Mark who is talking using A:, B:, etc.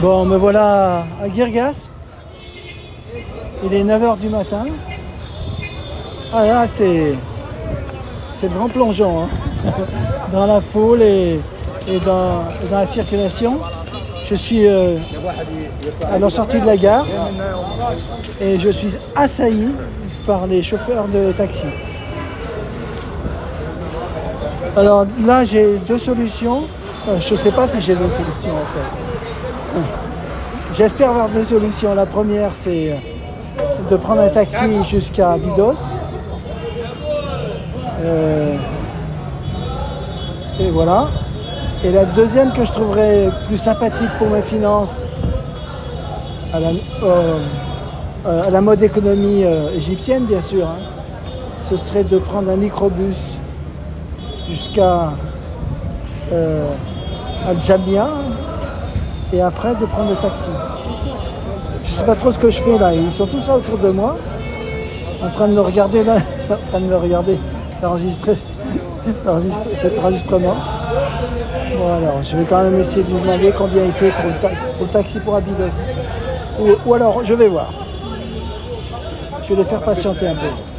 A: Bon, me voilà à Guirgas. Il est 9 h du matin. Ah là, c'est le grand plongeon, hein. Dans la foule et dans la circulation. Je suis à la sortie de la gare et je suis assailli par les chauffeurs de taxi. Alors là, j'ai deux solutions. Je ne sais pas si j'ai deux solutions en fait. J'espère avoir deux solutions. La première, c'est de prendre un taxi jusqu'à Abydos. Et voilà. Et la deuxième que je trouverais plus sympathique pour mes finances, à la mode économie égyptienne bien sûr, hein, ce serait de prendre un microbus jusqu'à Al-Jamia et après de prendre le taxi. Je ne sais pas trop ce que je fais là, ils sont tous là autour de moi, en train de me regarder là, en train de me regarder, enregistrer cet enregistrement. Bon alors, je vais quand même essayer de lui demander combien il fait pour le taxi pour Abydos. Ou alors, je vais voir. Je vais les faire patienter un peu.